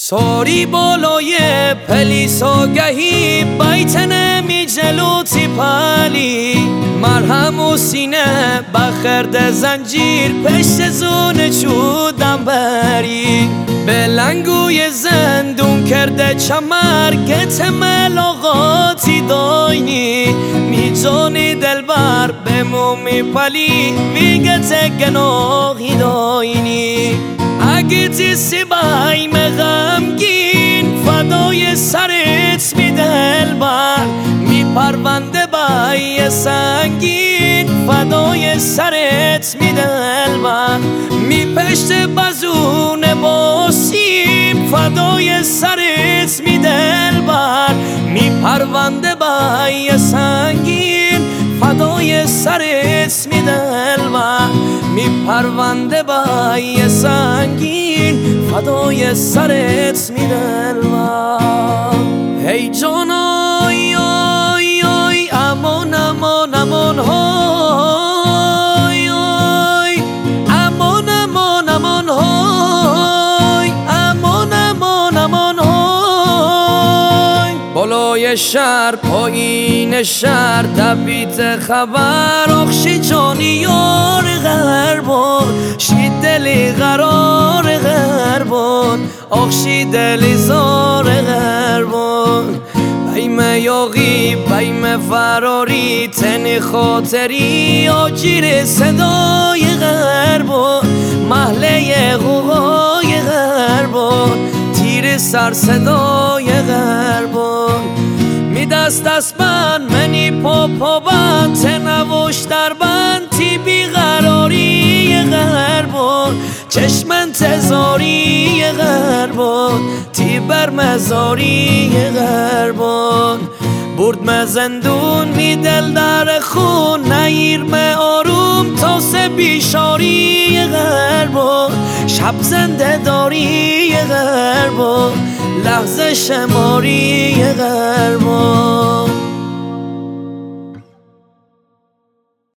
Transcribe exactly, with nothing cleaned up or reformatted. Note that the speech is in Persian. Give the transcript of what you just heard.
ساری بالای پلیس آگهی بیتن می جلوتی پالی مرهم و سینه بخرد زنجیر پشت زون چودم بری به لنگوی زندون کرده چمر گت ملاقاتی داینی می جانی دلبر به مومی پلی میگه گناهی داینی اگه تیسی بایم غمگین فدای سرت می دلبر می پرونده بای سنگین فدای سرت می دلبر می پشت بزون باسیم فدای سرت می دلبر می پرونده بای سنگین فدای سرت می دلبر می پرونده بای سنگین فدای سرت می دلبر هی جانای آی آی امان امان امان های آی امان امان امان های امان امان امان های بالای شهر پایین شهر دبیت خبر آخشی جانی یار غربان شی دلی قرار غربان آخشی دلی زار غربان بیم یاغی بیم فراری تن خاطری آجیر صدای غربان محله غوغای غربان تیر سر صدای غربان می دست دست من منی پا پا بند تنوش در بند تی بیقراری غربان چشم انتظاری غربان تی بر مزاری غربان برد مزندون می دل در خون نیر می آروم تا سه بیشاری غربان شب زنده داری غربان لحظه شماری غربان